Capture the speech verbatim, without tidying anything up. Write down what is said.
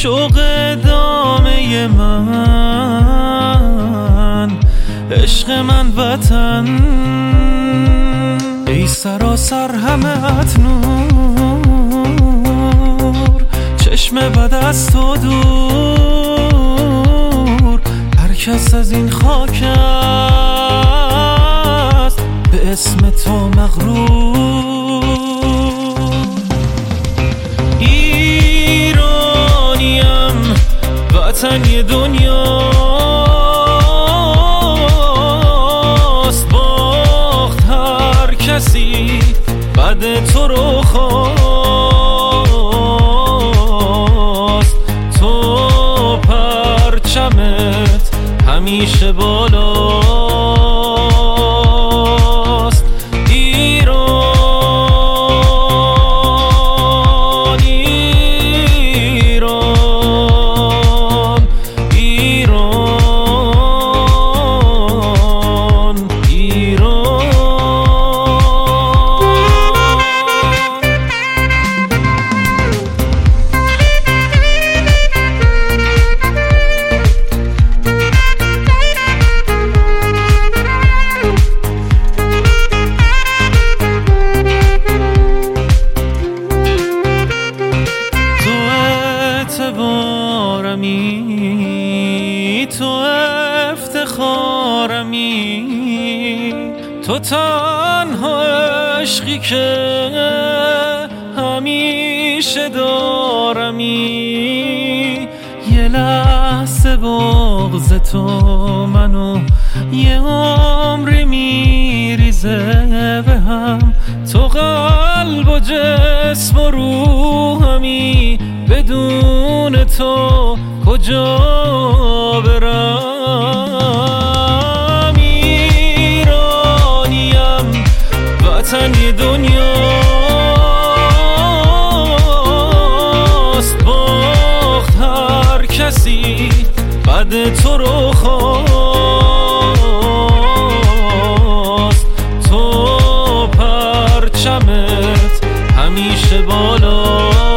شوق ادامه من، عشق من وطن، ای سراسر همت نور، چشم بد از تو دور، هر کس از این خاک است به اسم تو مغرور. ایرانیم وطن یه دنیاست، باخت هر کسی بعد تو رو خواست، تو پرچمت همیشه بالاست. ایران ایران ایران ایران. تو افتخارمی، تو تنها عشقی که همیشه دارمی. یه لحظه بغض تو منو یه عمری میریزه به هم، تو قلب و جسم و روحمی، بدون تو کجا برم. ایرانیم وطن یه دنیاست، باخت هر کسی بعد تو رو خواست، تو پرچمت همیشه بالا.